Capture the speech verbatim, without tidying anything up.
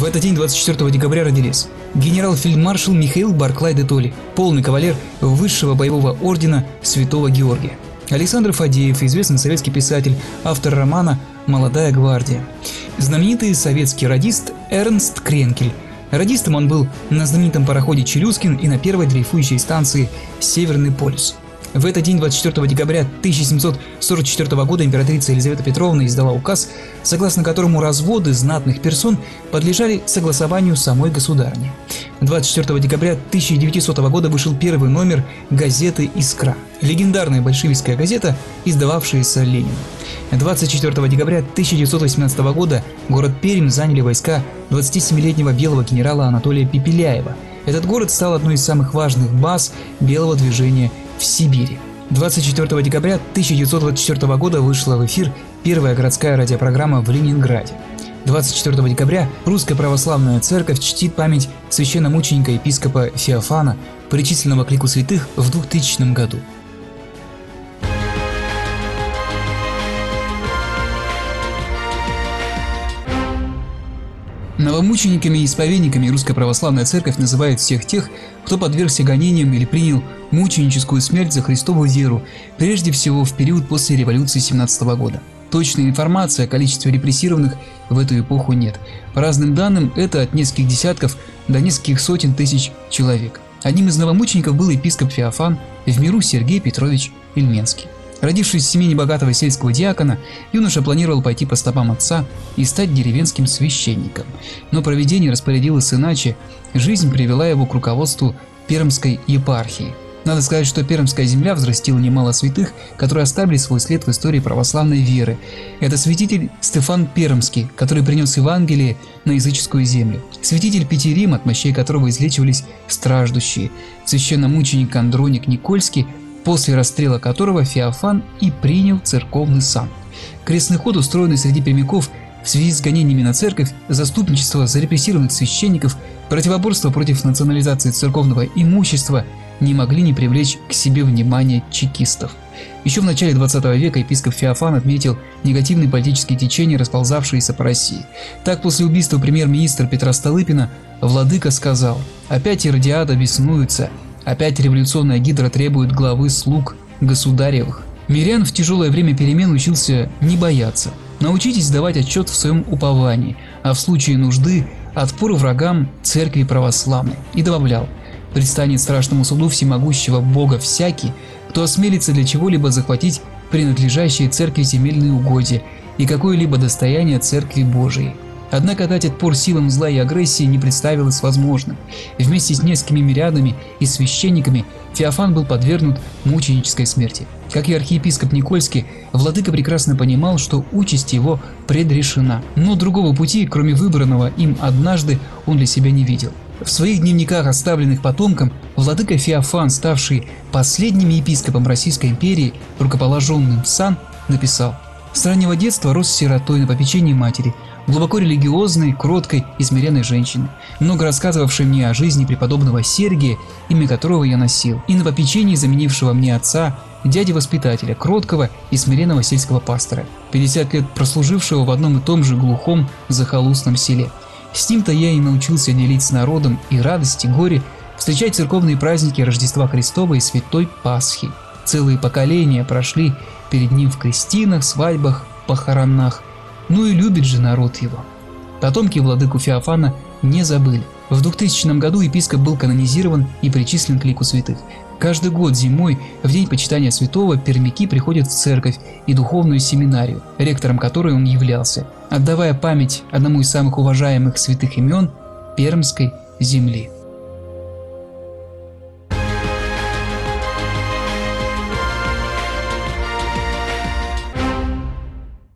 В этот день, двадцать четвёртого декабря, родились генерал-фельдмаршал Михаил Барклай де Толли, полный кавалер высшего боевого ордена Святого Георгия. Александр Фадеев, известный советский писатель, автор романа «Молодая гвардия». Знаменитый советский радист Эрнст Кренкель. Радистом он был на знаменитом пароходе «Челюскин» и на первой дрейфующей станции «Северный полюс». В этот день, двадцать четвёртого декабря тысяча семьсот сорок четвёртого года, императрица Елизавета Петровна издала указ, согласно которому разводы знатных персон подлежали согласованию самой государыни. двадцать четвёртого декабря тысяча девятисотого года вышел первый номер газеты «Искра», легендарная большевистская газета, издававшаяся Лениным. двадцать четвёртого декабря тысяча девятьсот восемнадцатого года город Пермь заняли войска двадцатисемилетнего белого генерала Анатолия Пепеляева. Этот город стал одной из самых важных баз белого движения в Сибири. двадцать четвёртого декабря тысяча девятьсот двадцать четвёртого года вышла в эфир первая городская радиопрограмма в Ленинграде. двадцать четвёртого декабря Русская Православная Церковь чтит память священномученика епископа Феофана, причисленного к лику святых в двухтысячном году. Новомучениками и исповедниками Русская Православная Церковь называет всех тех, кто подвергся гонениям или принял мученическую смерть за Христову веру, прежде всего в период после революции семнадцатого года. Точной информации о количестве репрессированных в эту эпоху нет. По разным данным, это от нескольких десятков до нескольких сотен тысяч человек. Одним из новомучеников был епископ Феофан, в миру Сергей Петрович Ильменский. Родившись в семье небогатого сельского диакона, юноша планировал пойти по стопам отца и стать деревенским священником. Но провидение распорядилось иначе, жизнь привела его к руководству Пермской епархии. Надо сказать, что Пермская земля взрастила немало святых, которые оставили свой след в истории православной веры. Это святитель Стефан Пермский, который принес Евангелие на языческую землю. Святитель Пяти Рим, от мощей которого излечивались страждущие. Священномученик Андроник Никольский, после расстрела которого Феофан и принял церковный сан. Крестный ход, устроенный среди пермяков в связи с гонениями на церковь, заступничество за репрессированных священников, противоборство против национализации церковного имущества не могли не привлечь к себе внимание чекистов. Еще в начале двадцатого века епископ Феофан отметил негативные политические течения, расползавшиеся по России. Так, после убийства премьер-министра Петра Столыпина, владыка сказал: «Опять Иродиада беснуется, опять революционная гидра требует главы слуг государевых». Мирян в тяжелое время перемен учился не бояться. Научитесь давать отчет в своем уповании, а в случае нужды отпор врагам церкви православной. И добавлял: «Предстанет страшному суду всемогущего Бога всякий, кто осмелится для чего-либо захватить принадлежащие церкви земельные угодья и какое-либо достояние церкви Божией». Однако дать отпор силам зла и агрессии не представилось возможным. Вместе с несколькими мирянами и священниками Феофан был подвергнут мученической смерти. Как и архиепископ Никольский, владыка прекрасно понимал, что участь его предрешена. Но другого пути, кроме выбранного им однажды, он для себя не видел. В своих дневниках, оставленных потомкам, владыка Феофан, ставший последним епископом Российской империи, рукоположенным в сан, написал: «С раннего детства рос сиротой на попечении матери, глубоко религиозной, кроткой и смиренной женщины, много рассказывавшей мне о жизни преподобного Сергия, имя которого я носил, и на попечении заменившего мне отца, дяди-воспитателя, кроткого и смиренного сельского пастора, пятьдесят лет прослужившего в одном и том же глухом захолустном селе. С ним-то я и научился делить с народом и радость, и горе, встречать церковные праздники Рождества Христова и Святой Пасхи. Целые поколения прошли перед ним в крестинах, свадьбах, похоронах. Ну и любит же народ его». Потомки владыку Феофана не забыли. В двухтысячном году епископ был канонизирован и причислен к лику святых. Каждый год зимой, в день почитания святого, пермяки приходят в церковь и духовную семинарию, ректором которой он являлся, отдавая память одному из самых уважаемых святых имен Пермской земли.